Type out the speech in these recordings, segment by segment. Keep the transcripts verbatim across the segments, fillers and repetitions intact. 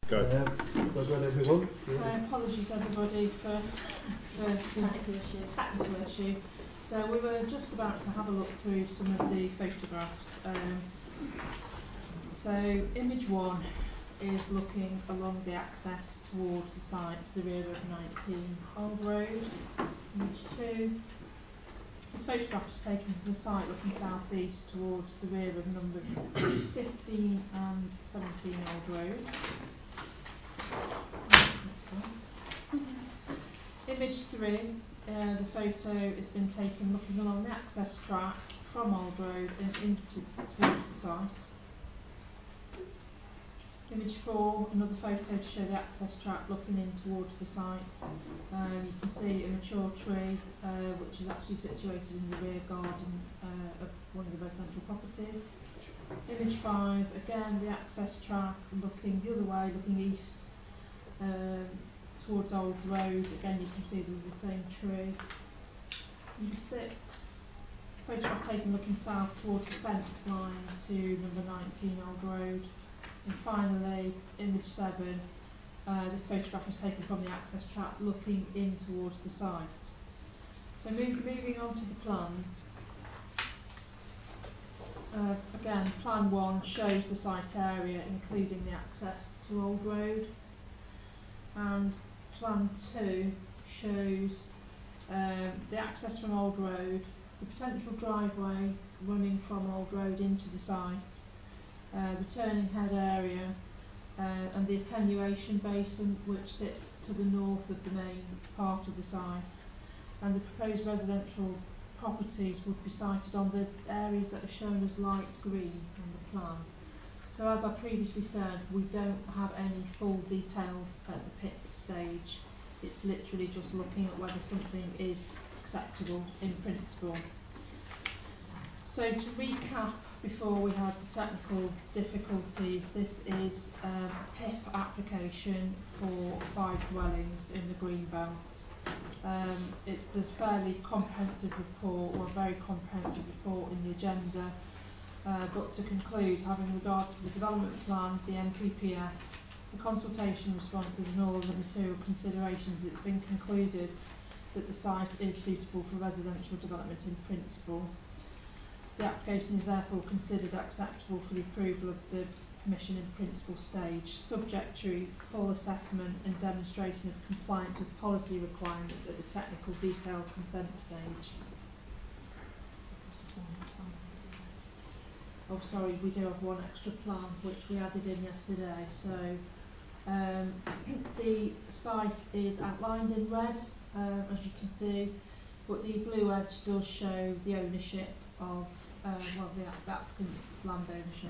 Go. Um, well done, everyone. Uh, apologies, everybody, for for technical issue. Technical issue. So we were just about to have a look through some of the photographs. Um, so image one is looking along the access towards the site to the rear of nineteen Old Road. Image two. This photograph was taken from the site looking south east towards the rear of numbers fifteen and seventeen Old Road. Image three, uh, the photo has been taken looking along the access track from Old Road and into towards the site. Image four, another photo to show the access track looking in towards the site. Um, you can see a mature tree uh, which is actually situated in the rear garden uh, of one of the residential properties. Image five, again the access track looking the other way, looking east um, towards Old Road. Again you can see there's the same tree. Image six, photograph taken looking south towards the fence line to number nineteen Old Road. And finally, image seven, uh, this photograph was taken from the access track looking in towards the site. So move, moving on to the plans. Uh, again, plan one shows the site area including the access to Old Road, and plan two shows um, the access from Old Road, the potential driveway running from Old Road into the site, uh, the turning head area, uh, and the attenuation basin which sits to the north of the main part of the site, and the proposed residential properties would be sited on the areas that are shown as light green on the plan. So as I previously said, we don't have any full details at the pit stage. It's literally just looking at whether something is acceptable in principle. So to recap, before we had the technical difficulties, this is um, a P I F application for five dwellings in the Greenbelt. Um, it, there's a fairly comprehensive report, or a very comprehensive report in the agenda, uh, but to conclude, having regard to the development plan, the N P P F, the consultation responses and all the material considerations, it's been concluded that the site is suitable for residential development in principle. The application is therefore considered acceptable for the approval of the Commission in principle stage, subject to full assessment and demonstration of compliance with policy requirements at the technical details consent stage. Oh, sorry, we do have one extra plan which we added in yesterday. So um, the site is outlined in red, uh, as you can see, but the blue edge does show the ownership of uh, well, the, the applicant's land ownership.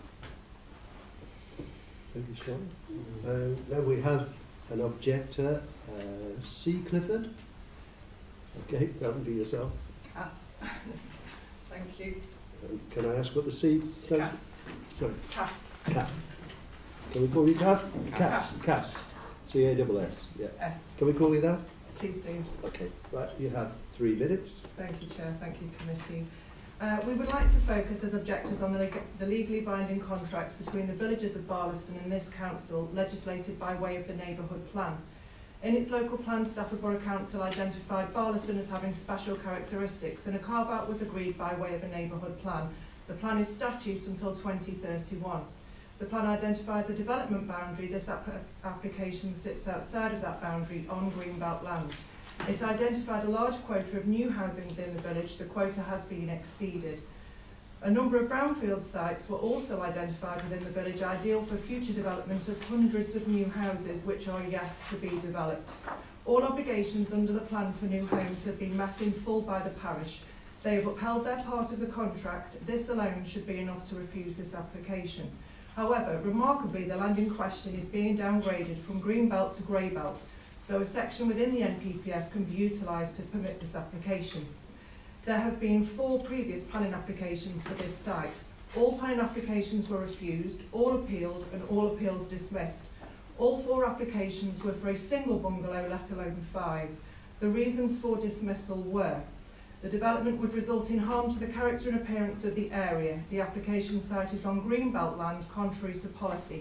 Thank you, Sean. Uh, now we have an objector, uh, C. Clifford. Okay, that would be yourself. Cass. Thank you. Um, can I ask what the C stands? Cass. Sorry. Cass. Cass. Can we call you Cass? Cass. Cass. C A S S. Yeah. S. Can we call you that? Please do. Okay. Right. You have three minutes. Thank you, Chair. Thank you, Committee. Uh, we would like to focus as objectors on the, leg the legally binding contracts between the villages of Barlaston and this council, legislated by way of the neighbourhood plan. In its local plan, Stafford Borough Council identified Barlaston as having special characteristics, and a carve-out was agreed by way of a neighbourhood plan. The plan is statute until twenty thirty-one. The plan identifies a development boundary. This ap application sits outside of that boundary on Greenbelt land. It identified a large quota of new housing within the village. The quota has been exceeded. A number of brownfield sites were also identified within the village, ideal for future development of hundreds of new houses which are yet to be developed. All obligations under the plan for new homes have been met in full by the parish. They have upheld their part of the contract. This alone should be enough to refuse this application. However, remarkably, the land in question is being downgraded from Greenbelt to Greybelt, so a section within the N P P F can be utilised to permit this application. There have been four previous planning applications for this site. All planning applications were refused, all appealed, and all appeals dismissed. All four applications were for a single bungalow, let alone five. The reasons for dismissal were: the development would result in harm to the character and appearance of the area. The application site is on Greenbelt land, contrary to policy.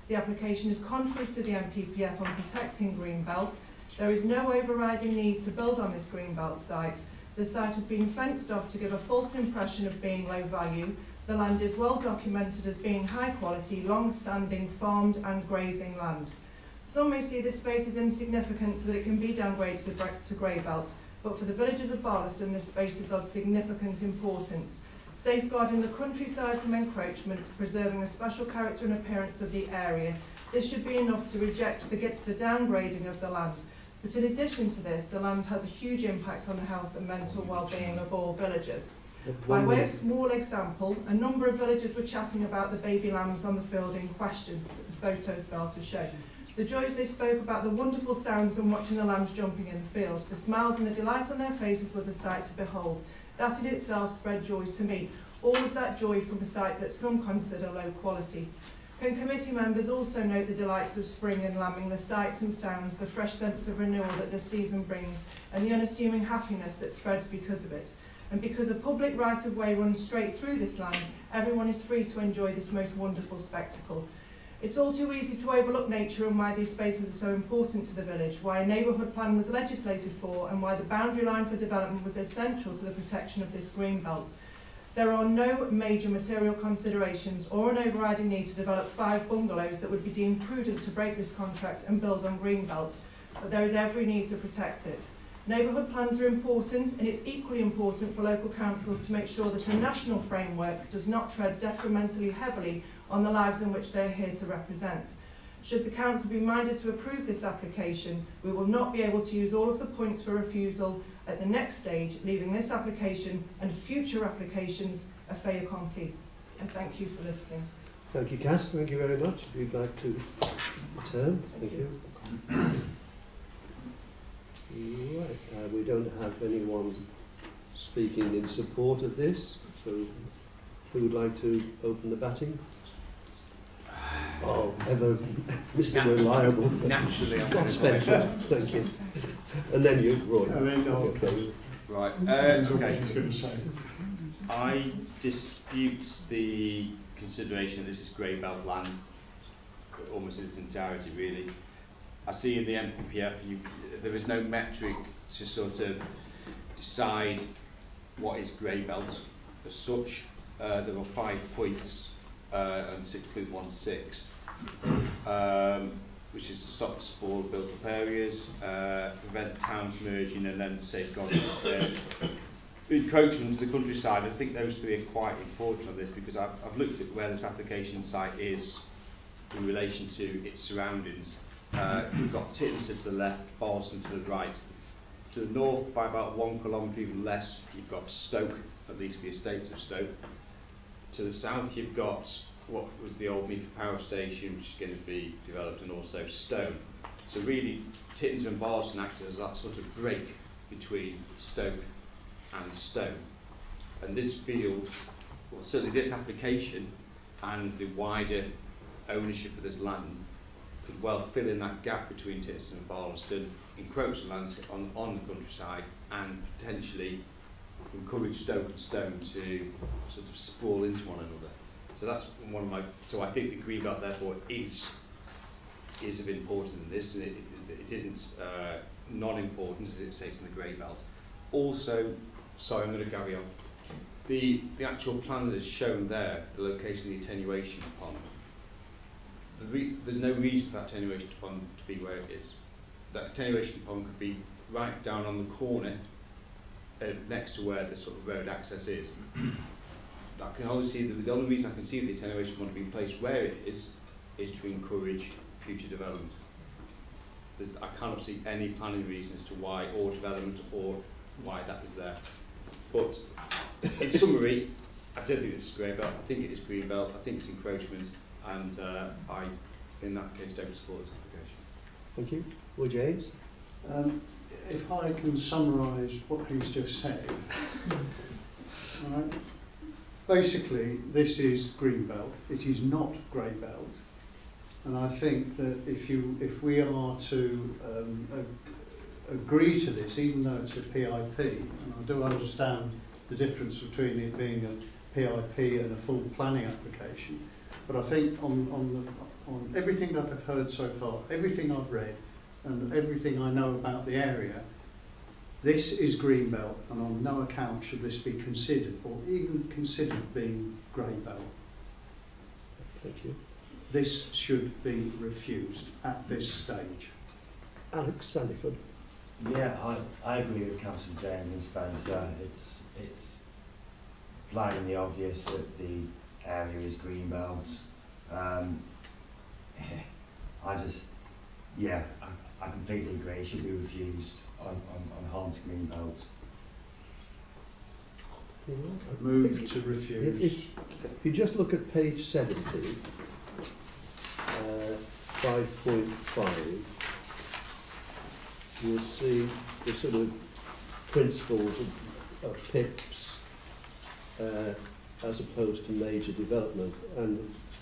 The application is contrary to the N P P F on protecting Greenbelt. There is no overriding need to build on this Greenbelt site. The site has been fenced off to give a false impression of being low value. The land is well documented as being high quality, long-standing farmed and grazing land. Some may see this space as insignificant so that it can be downgraded to, to Greybelt, but for the villagers of Barlaston this space is of significant importance. Safeguarding the countryside from encroachment, preserving the special character and appearance of the area, this should be enough to reject the, the downgrading of the land. But in addition to this, the land has a huge impact on the health and mental well-being of all villagers. By way of small example, a number of villagers were chatting about the baby lambs on the field in question that the photos failed to show. The joys they spoke about, the wonderful sounds and watching the lambs jumping in the field, the smiles and the delight on their faces was a sight to behold. That in itself spread joy to me, all of that joy from a site that some consider low quality. Can committee members also note the delights of spring and lambing, the sights and sounds, the fresh sense of renewal that the season brings, and the unassuming happiness that spreads because of it? And because a public right-of-way runs straight through this land, everyone is free to enjoy this most wonderful spectacle. It's all too easy to overlook nature and why these spaces are so important to the village, why a neighbourhood plan was legislated for, and why the boundary line for development was essential to the protection of this green belt. There are no major material considerations or an overriding need to develop five bungalows that would be deemed prudent to break this contract and build on Greenbelt, but there is every need to protect it. Neighbourhood plans are important, and it's equally important for local councils to make sure that a national framework does not tread detrimentally heavily on the lives in which they are here to represent. Should the council be minded to approve this application, we will not be able to use all of the points for refusal at the next stage, leaving this application and future applications a fait accompli. And thank you for listening. Thank you, Cass. Thank you very much. If you'd like to return. Thank, thank you. you. Right. Uh, we don't have anyone speaking in support of this, so who would like to open the batting? Oh, ever Mister Nat- Reliable. Naturally, I'm Not Spencer. Thank you. And then you, Roy. And then I'll okay. Right. Uh, okay. He's going to say. I dispute the consideration that this is Greybelt land, almost in its entirety, really. I see in the N P P F you, there is no metric to sort of decide what is Greybelt as such. Uh, there are five points uh, and six point one six, um, which is to stop the sprawl of built-up areas, uh, prevent towns merging, and then safeguarding uh, encroachment to the countryside. I think those three are quite important on this because I've, I've looked at where this application site is in relation to its surroundings. Uh, you've got Titterton to the left, Barlaston to the right. To the north, by about one kilometre, even less, you've got Stoke, at least the estates of Stoke. To the south, you've got what was the old Meath Power Station, which is going to be developed, and also Stone. So really, Titterton and Barlaston act as that sort of break between Stoke and Stone. And this field, well, certainly this application and the wider ownership of this land could well fill in that gap between Titterton and Barlaston, encroach the lands on, on the countryside, and potentially encourage Stoke and Stone to sort of sprawl into one another. So that's one of my. So I think the Greenbelt therefore is is of importance in this, and it, it, it isn't uh, non-important as it states in the Greybelt. Also, sorry, I'm going to carry on. The the actual plan that is shown there, the location of the attenuation pond. The re there's no reason for that attenuation pond to be where it is. That attenuation pond could be right down on the corner, uh, next to where the sort of road access is. I can only see the, the only reason I can see the attenuation pond being placed where it is is to encourage future development. There's, I cannot see any planning reason as to why or development or why that is there. But in summary, I don't think this is Greybelt. I think it is Greenbelt. I think it's encroachment. And uh, I, in that case, don't support this application. Thank you. Well, James? Um, if I can summarise what he's just said. Right. Basically, this is Greenbelt. It is not Greybelt. And I think that if you, if we are to um, ag agree to this, even though it's a P I P, and I do understand the difference between it being a P I P and a full planning application, But I think on, on, the, on everything that I've heard so far, everything I've read, and everything I know about the area, this is Greenbelt, and on no account should this be considered, or even considered being Greybelt. Thank you. This should be refused at this stage. Alex Sandiford. Yeah, I, I agree with Councillor James and Spencer. It's it's blindingly obvious that the area is Greenbelt. Um, I just, yeah, I, I completely agree. It should be refused on, on, on Holmes Greenbelt. Move to refuse. If, if you just look at page seventy, uh, five point five, you'll see the sort of principles of, of P I Ps uh, as opposed to major development, and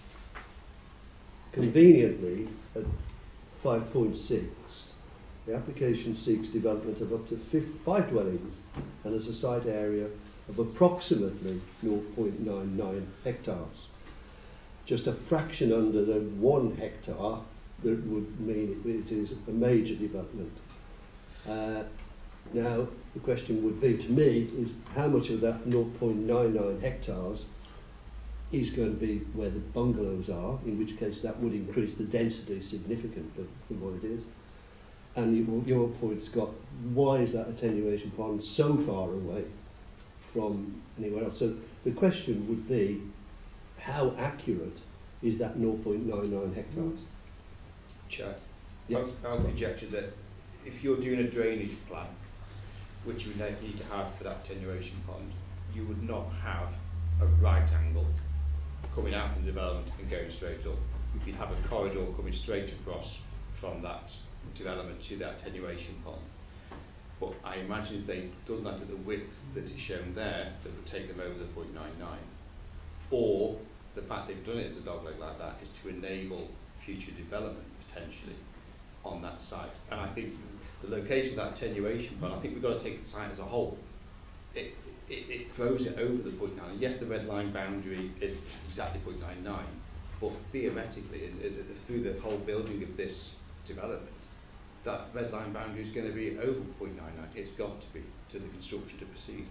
conveniently at five point six the application seeks development of up to five dwellings and as a site area of approximately zero point nine nine hectares. Just a fraction under the one hectare that would mean it, it is a major development. Uh, now the question would be to me is how much of that zero point nine nine hectares is going to be where the bungalows are, in which case that would increase the density significantly from what it is. And you, your point, Scott, why is that attenuation pond so far away from anywhere else? So the question would be, how accurate is that zero point nine nine hectares? Chair, Yes. I would conjecture that if you're doing a drainage plan, which you would then need to have for that attenuation pond, you would not have a right angle coming out from the development and going straight up. You'd have a corridor coming straight across from that development to that attenuation pond. But I imagine if they'd done that at the width that is shown there, that would take them over the zero point nine nine. Or the fact they've done it as a dogleg like that is to enable future development potentially on that site. And I think the location of that attenuation pond, I think we've got to take the site as a whole. It, it, it throws it over the zero point nine nine. Yes, the red line boundary is exactly zero point nine nine, but theoretically, it, it, through the whole building of this development, that red line boundary is going to be over zero point nine nine. It's got to be to the construction to proceed.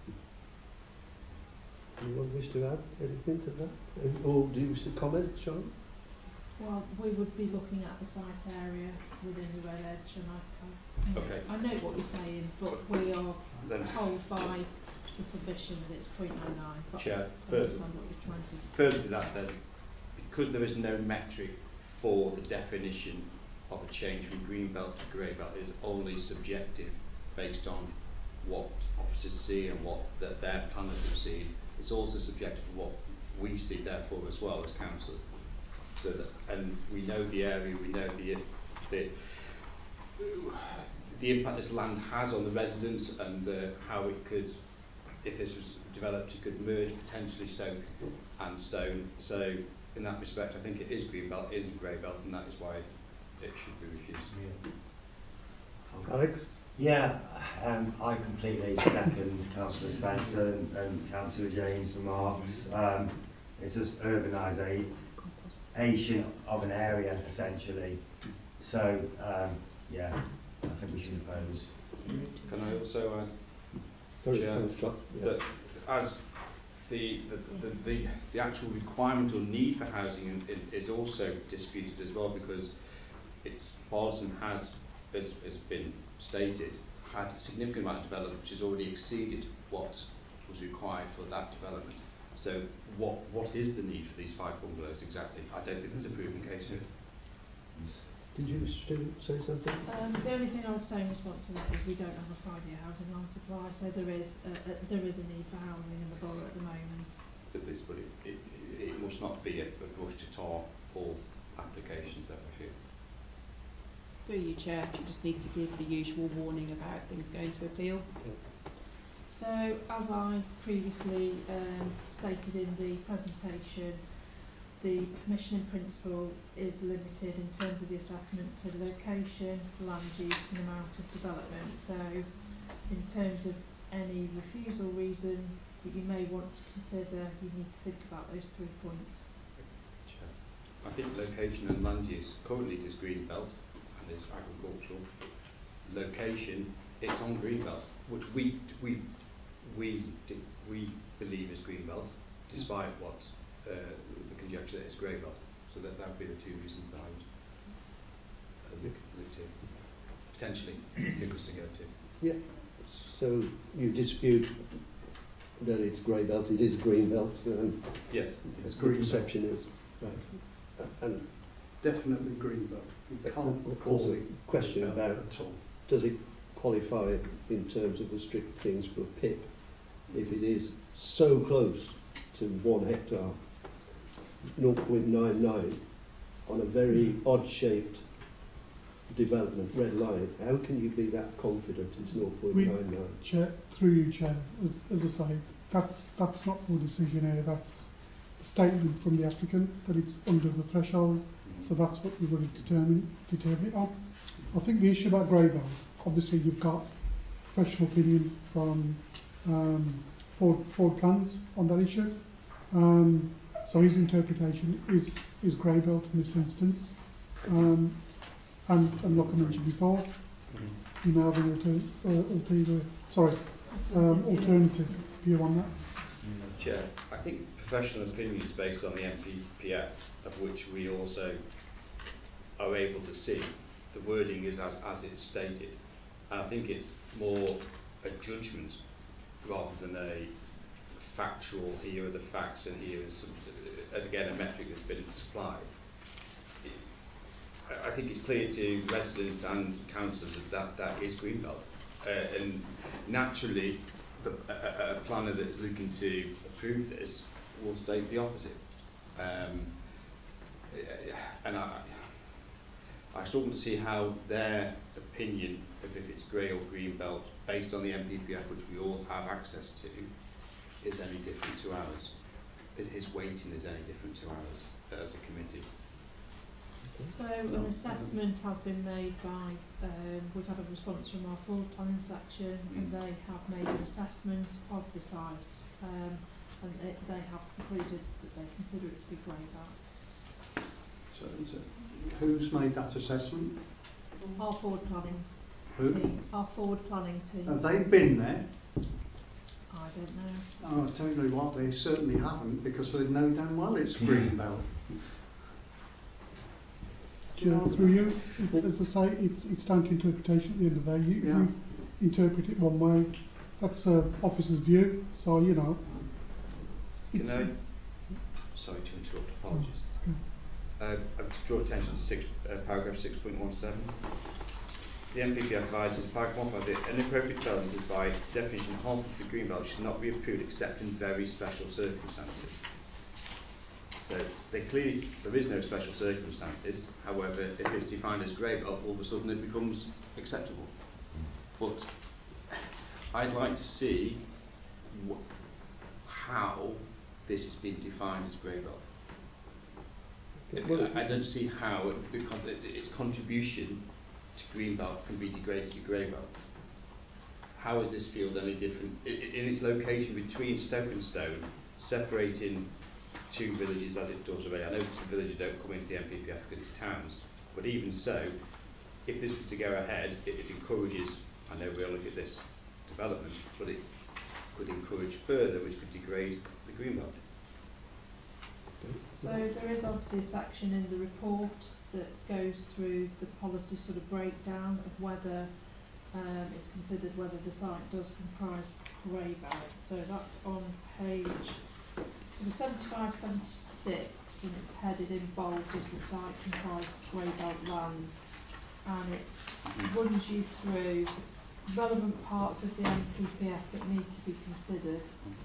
Anyone wish to add anything to that? Um, Or do you wish to comment, Sean? Well, we would be looking at the site area within the red edge, and I, I, you know, Okay. I know what you're saying, but we are Then- told by the submission that it's zero point nine nine. But Chair, I further- understand what you're trying to do. Further to that then, because there is no metric for the definition of a change from green belt to grey belt, it is only subjective based on what officers see and what the, their planners have seen. It's also subjective to what we see therefore as well as councillors. So that, and we know the area, we know the, the the impact this land has on the residents and uh, how it could, if this was developed, it could merge potentially Stoke and Stone. So in that respect, I think it is green belt, it isn't grey belt, and that is why it should be refused. Alex? Yeah, um, I completely second Councillor Spencer and, and Councillor James' remarks. Um, it's just urbanisation of an area, essentially. So, um, yeah, I think we should oppose. Can I also add, Sorry, Chair, thanks, Scott. Yeah. that as the the, the, the the actual requirement or need for housing in, in, is also disputed as well, because it's Barlaston has, as has been stated, had a significant amount of development which has already exceeded what was required for that development. So what what is the need for these five bungalows exactly? I don't think there's a proven case for it. Did you wish to say something? Um, the only thing I would say in response to that is we don't have a five-year housing land supply, so there is a, a, there is a need for housing in the borough at the moment. But this, but it, it, it must not be a, a brush to tar all applications that we feel. Through you, Chair, you just need to give the usual warning about things going to appeal. So, as I previously um, stated in the presentation, the permission in principle is limited in terms of the assessment to location, land use and amount of development. So, in terms of any refusal reason that you may want to consider, you need to think about those three points. I think location and land use, currently it is green belt and it's agricultural. Location, it's on green belt, which we we we d- we believe is green belt, despite what uh, the conjecture that it's grey belt. So that that would be the two reasons that I would uh, look, look to potentially pick us to go to. Yeah. So you dispute that it's grey belt, it is green belt, and Yes, It's the green belt. perception is right. Uh, and Definitely green belt. You But can't of call course, it the question green belt about- at all. does it qualify in terms of the strict things for a P I P if it is so close to one hectare, zero point nine nine, on a very odd-shaped development, red line? How can you be that confident it's zero point nine nine? Chair, through you, Chair, as, as I say, that's, that's not for decision here, that's a statement from the applicant that it's under the threshold, so that's what we're going to determine, determine it on. I think the issue about grey belt, obviously you've got professional opinion from um, Ford, Ford Plans on that issue, um, so his interpretation is, is grey belt in this instance, um, and, and like I mentioned before, you may have an alter, uh, alter, sorry, um, alternative view on that. Chair, I think professional opinion is based on the M P P F, of which we also are able to see. The wording is as, as it's stated, and I think it's more a judgment rather than a factual, here are the facts and here is some, as again a metric that's been supplied. I think it's clear to residents and councillors that that, that is Greenbelt. Uh, and naturally, the, a, a planner that's looking to approve this will state the opposite. Um, and I, I struggle to see how their opinion of if it's grey or green belt, based on the M P P F, which we all have access to, is any different to ours. His, his weighting is any different to ours as a committee. So an assessment has been made by, um, we've had a response from our full planning section, and they have made an assessment of the site, um, and it, they have concluded that they consider it to be grey belt. So, so who's made that assessment? Our forward planning Who? team, our forward planning team. Have they been there? I don't know. Oh, I don't know what, they certainly haven't, because they know damn well it's green belt. Chair, through you, it, as I say, it's, it's down to interpretation at the end of the day. You, Yeah. you interpret it one way, that's an officer's view, so, you know. Can it's- I, sorry to interrupt, apologies. Okay. Uh, I have to draw attention to six, uh, paragraph six point one seven. The M P P advises paragraph one that an appropriate development is by definition harmful to the green belt should not be approved except in very special circumstances. So they clearly, there is no special circumstances. However, if it's defined as grey belt, all of a sudden it becomes acceptable. But I'd like to see wh- how this has been defined as grey belt. Well, I, I don't see how it, the con- its contribution to green belt can be degraded to grey belt. How is this field any different I, I, in its location between Stoke and Stone, separating two villages as it does already? I know the villages don't come into the M P P F because it's towns, but even so, if this was to go ahead, it, it encourages, I know we'll look at this development, but it could encourage further, which could degrade the green belt. So there is obviously a section in the report that goes through the policy sort of breakdown of whether um, it's considered whether the site does comprise grey belt. So that's on page sort of seventy-five, seventy-six, and it's headed in bold as the site comprised grey belt land, and it runs you through relevant parts of the M P P F that need to be considered.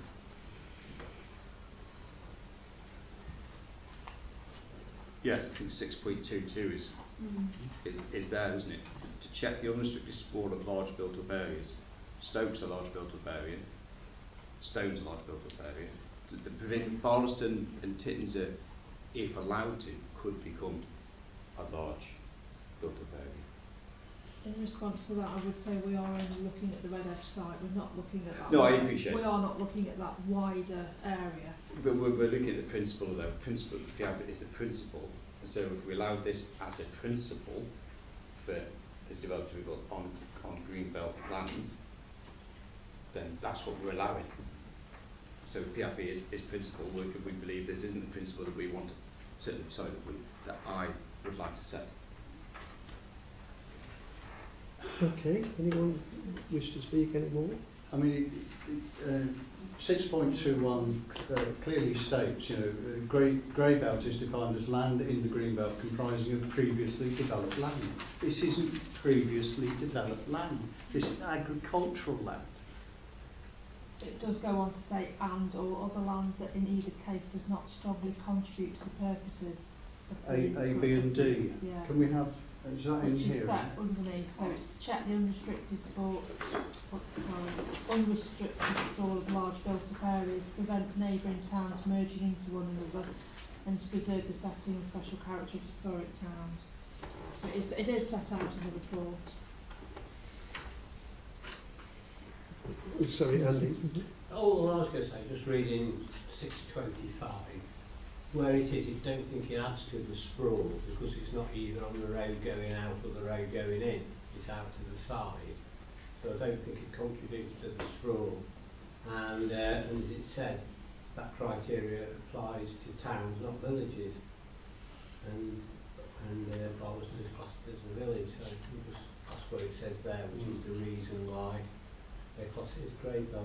Yes, I think six point two two is, Mm. is is there, isn't it? To check the unrestricted sprawl of large built-up areas. Stoke's a large built-up area. Stone's a large built-up area. The, the provision, Barlaston and Tittins, are, if allowed to, could become a large built-up area. In response to that, I would say we are only looking at the Red Edge site. We're not looking at that. No, I wide- appreciate We it. are not looking at that wider area. But we're, we're looking at the principle though. Principle, yeah, but it's the principle. And so if we allow this as a principle for this development to be built on, on greenbelt land, then that's what we're allowing. So P F E is, is principle. We, we believe this isn't the principle that we want, certainly sorry, that, we, that I would like to set. Okay, anyone wish to speak anymore? I mean, it, it, uh, six point two one uh, clearly states, you know, uh, grey, grey belt is defined as land in the green belt comprising of previously developed land. This isn't previously developed land. This is agricultural land. It does go on to say and or other land that in either case does not strongly contribute to the purposes of A, the A, B and D. Yeah. Can we have, is that in Which here? is set underneath, so it's to check the unrestricted sport, oh, sorry, unrestricted sprawl of large built-up areas, prevent neighbouring towns merging into one another, and to preserve the setting and special character of historic towns. So it is, it is set out in the report. Sorry, Andy. All I was going to say, just reading six twenty-five, where it is, I don't think it adds to the sprawl because it's not either on the road going out or the road going in, it's out to the side. So I don't think it contributes to the sprawl. And, uh, and as it said, that criteria applies to towns, not villages. And, and uh, Ballaston is classed as a village, so just, that's what it says there, which is the reason why they class it as grey belt,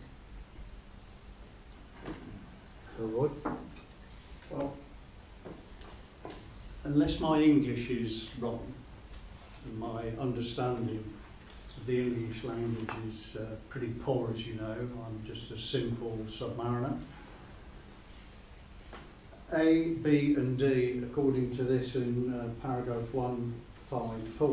I think. All right. Well, unless my English is wrong, and my understanding of the English language is uh, pretty poor, as you know, I'm just a simple submariner. A, B and D, according to this in uh, paragraph one five four,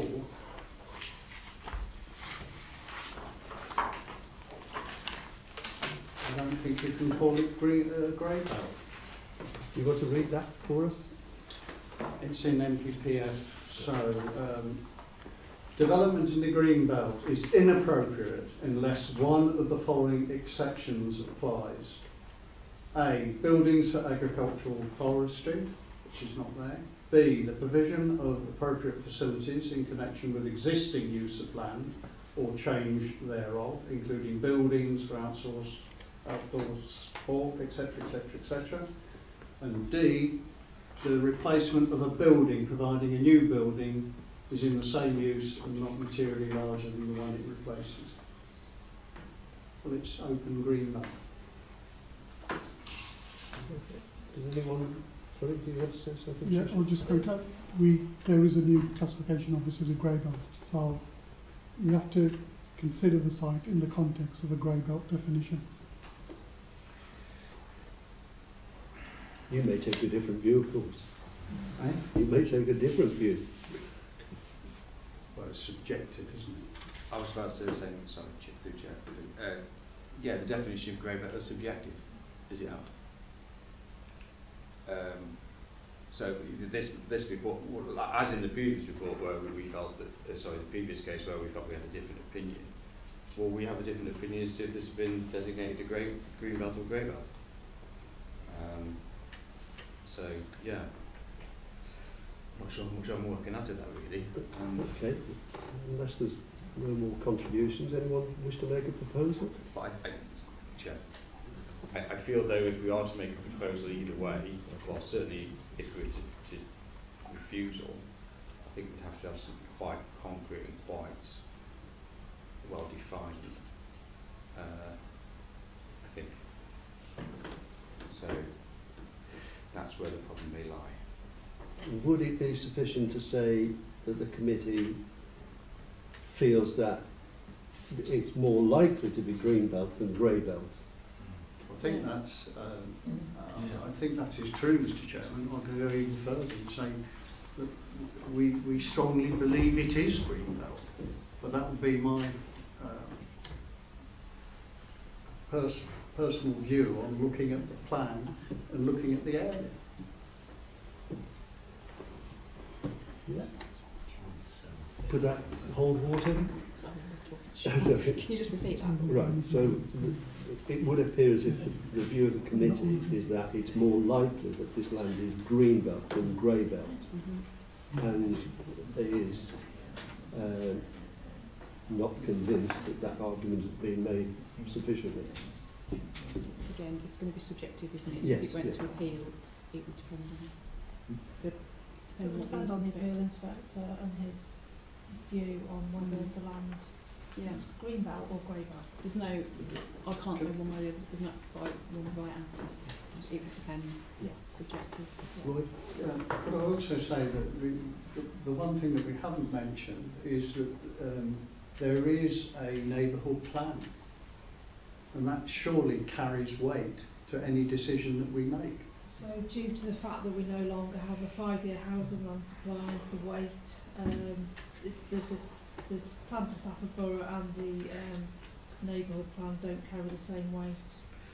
I don't think you can call it green, uh, grey belt. You want to read that for us? It's in N P P F, so um, development in the green belt is inappropriate unless one of the following exceptions applies. A, buildings for agricultural forestry, which is not there. B, the provision of appropriate facilities in connection with existing use of land or change thereof, including buildings for outsourced, outdoor sport, et cetera, et cetera, et cetera. And D, the replacement of a building, providing a new building is in the same use and not materially larger than the one it replaces. Well, it's open green belt. Does anyone, sorry, do you want to say something? Yeah, I'll just point out, we, there is a new classification obviously, the grey belt, so you have to consider the site in the context of a grey belt definition. You may take a different view, of course. Eh? You may take a different view. Well, it's subjective, isn't it? I was about to say the same, sorry, Chair, through Chair. Uh, yeah, the definition of grey belt is subjective, is it not? Um, so this this report, as in the previous report where we, we felt that, uh, sorry, the previous case where we felt we had a different opinion, will we have a different opinion as to if this has been designated a grey, green belt or grey belt? Um, so, yeah. Not sure much I'm working out of that really. Um, Okay, unless there's no more contributions, anyone wish to make a proposal? But I, I, Chair, I, I feel though if we are to make a proposal either way, well certainly if we were to, to refusal, I think we'd have to have something quite concrete and quite well defined. Uh, I think. So that's where the problem may lie. Would it be sufficient to say that the committee feels that it's more likely to be green belt than grey belt? I think that's. Um, uh, I think that is true, Mister Chairman. I'll go even further and say that we we strongly believe it is green belt, but that would be my uh, pers- personal view on looking at the plan and looking at the area. Yeah. could that hold water? Sorry, I was talking. Sorry. Can you just repeat that? Right, so it would appear as if the, the view of the committee is that it's more likely that this land is green belt than grey belt, Mm-hmm. and is uh, not convinced that that argument has been made sufficiently. Again, it's going to be subjective, isn't it? So Yes, if it went yes. to appeal, it would depend on the It depend would what depend on the appeal inspector- inspector and his view on whether Mm. the land Yeah. is green belt or grey belt. There's no, I can't say one way or the other. There's not right, one right answer. It would depend. Yeah. Subjective. Roy? Yeah, but I'll also say that the, the, the one thing that we haven't mentioned is that um, there is a neighbourhood plan, and that surely carries weight to any decision that we make. So due to the fact that we no longer have a five-year housing land supply, the weight, um, the, the, the, the plan for Stafford Borough and the um, neighbourhood plan don't carry the same weight.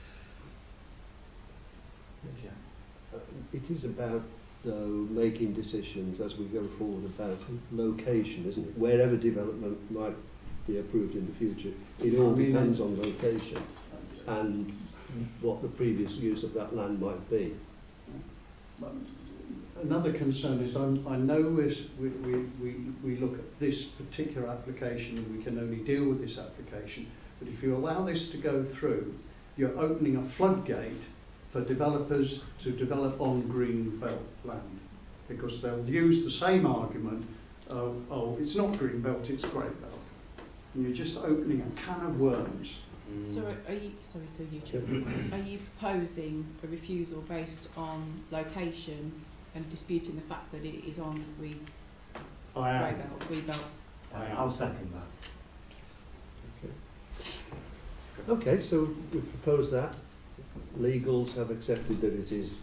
Uh, it is about, though, making decisions as we go forward about location, isn't it? Wherever development might be approved in the future, it all I mean, depends on location and what the previous use of that land might be. But another concern is I'm, I know as we, we, we, we look at this particular application and we can only deal with this application, but if you allow this to go through, you're opening a floodgate for developers to develop on green belt land, because they'll use the same argument of, oh, it's not green belt, it's grey belt. And you're just opening a can of worms. So are, are you, sorry to you, Chair, are you proposing a refusal based on location and disputing the fact that it is on re, I am. grey belt, green belt? I am. I'll second that. Okay. Okay, so we propose that. Legals have accepted that it is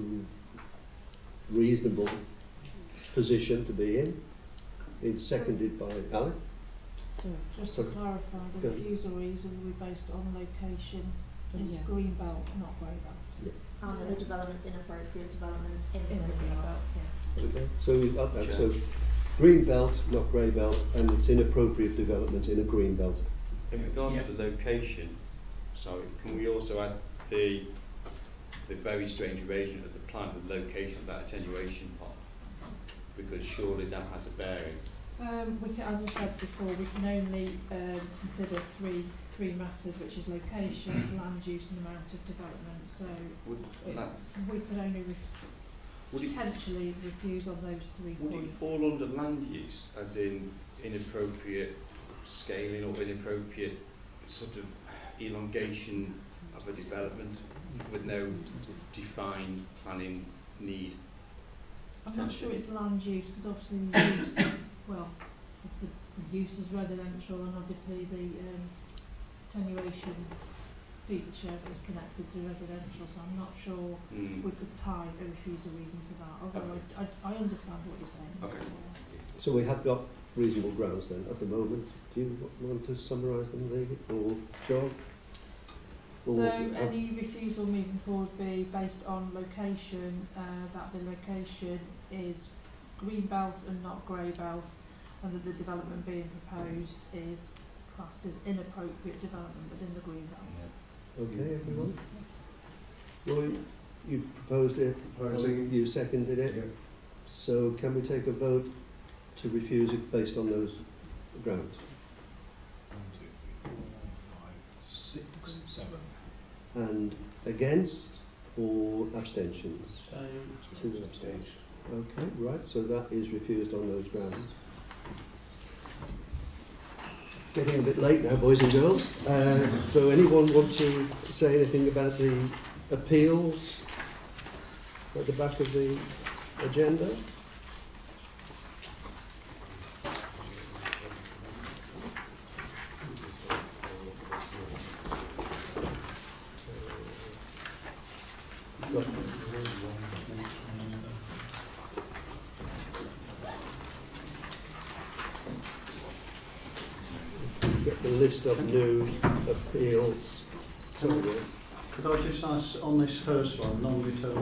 a reasonable position to be in. It's seconded by Alan. So, Just Sorry. to clarify, the Go. refusal reason will be based on location, is Yeah. green belt, not grey belt. Yeah. And the development's inappropriate development in In the the green green belt, belt. yeah. Okay, so we've got that. So green belt, not grey belt, and it's inappropriate development in a green belt. In regards Yeah. to location, sorry, can we also add the the very strange arrangement of the plan, the location of that attenuation part? Because surely that has a bearing. Um, we can, as I said before, we can only um, consider three three matters, which is location, land use and amount of development. So Would it, that we could only ref would it, potentially refuse on those three would points. it fall under land use, as in inappropriate scaling or inappropriate sort of elongation of a development with no defined planning need? I'm not sure it's land use, because obviously the use, well, the, the use is residential, and obviously the um, attenuation feature is connected to residential, so I'm not sure Mm. we could tie a refusal reason to that, although Okay. I, I, I understand what you're saying. Okay. Yeah. So we have got reasonable grounds then at the moment. Do you w- want to summarise them, David, or John? So Or, uh, any refusal moving forward be based on location, uh, that the location is green belt and not grey belt, and that the development being proposed is classed as inappropriate development within the green belt. Okay, everyone? Roy, you proposed it, Proposing it. you seconded it. Yeah. So can we take a vote to refuse it based on those grounds? One, two, three, four, five, six, seven. And against or abstentions? Two Abstain. abstentions. Okay, right, so that is refused on those grounds. Getting a bit late now, boys and girls. Uh, so anyone want to say anything about the appeals at the back of the agenda? Got get the list of new appeals. Can I- Sorry, Could I just ask on this first one,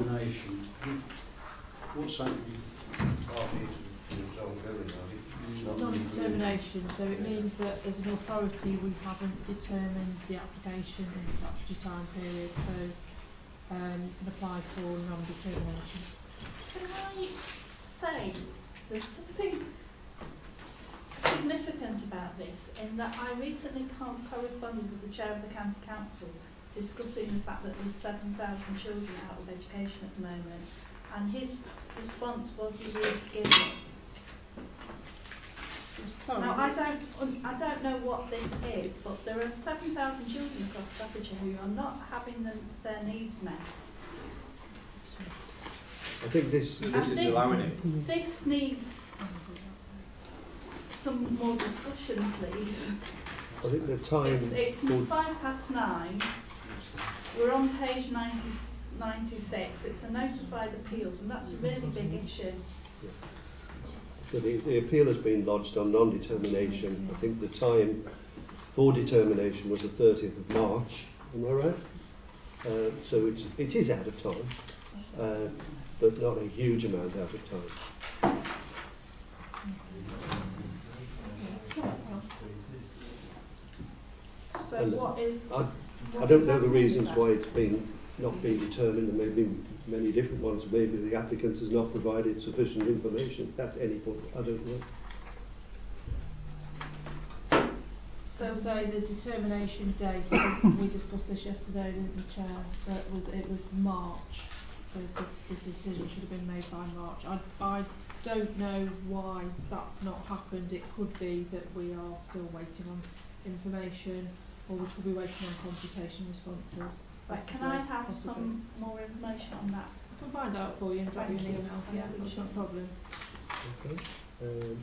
non-determination, what's that mean? It's ongoing, I think. No, non-determination, so it means that as an authority we haven't determined the application in the statutory time period, so um, you can apply for non-determination. Can I say there's something significant about this in that I recently co- corresponded with the chair of the county council discussing the fact that there's seven thousand children out of education at the moment, and his response was he would give up. Sorry. Now I don't un- I don't know what this is, but there are seven thousand children across Staffordshire who are not having them, their needs met. I think this, And This is this, allowing it. This needs some more discussion, please. I think the time. It's, for- it's five past nine. We're on page ninety, ninety-six. It's a notified appeals, and that's a really big issue. So the, the appeal has been lodged on non-determination. I think the time for determination was the thirtieth of March. Am I right? Uh, so it's, it is out of time, uh, but not a huge amount out of time. So And what is... I, I what don't is know the happening reasons with why that? it's been not been determined. There may be many different ones. Maybe the applicant has not provided sufficient information at any point. I don't know. So say the determination date, we discussed this yesterday, didn't we, Chair? That was, it was March, so the, the decision should have been made by March. I, I don't know why that's not happened. It could be that we are still waiting on information, or we could be waiting on consultation responses. Right, can I possibly, have possibly. some more information on that? I can find out for you and drop you an Thank you. email. Yeah, that's not a problem. Okay. Um,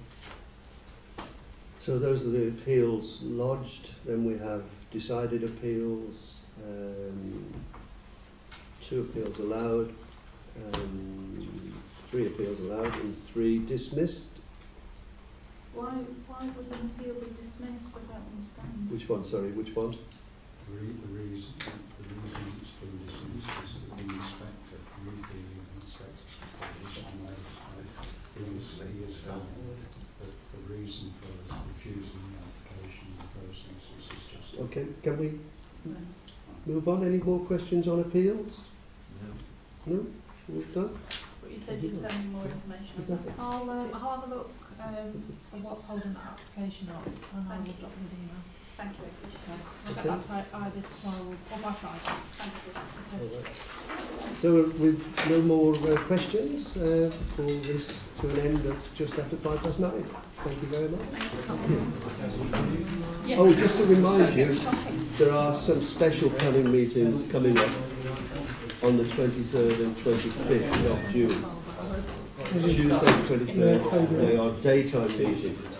so those are the appeals lodged. Then we have decided appeals, um, two appeals allowed, um, three appeals allowed, and three dismissed. Why, why would an appeal be dismissed? I don't understand. Which one? Sorry, which one? The, re- the reason the reason it's been dismissed is that the inspector, the redealing inspector, is on notified. He has, he has found that the reason for us refusing the application in the first instance is just... Okay, can we move on? Any more questions on appeals? No. No? We've done? But you said you'd send me more information on that. I'll, um, I'll have a look um, at what's holding that application up, and I will drop you an email. Thank you, I appreciate Okay. it. I'll get that to either tomorrow or by Friday. Thank you. All right. So uh, with no more uh, questions, uh, call this to an end at just after five past nine. Thank you very much. Yes. Oh, just to remind you, there are some special planning meetings coming up on the twenty-third and twenty-fifth of June. Tuesday, twenty-third, they are daytime meetings.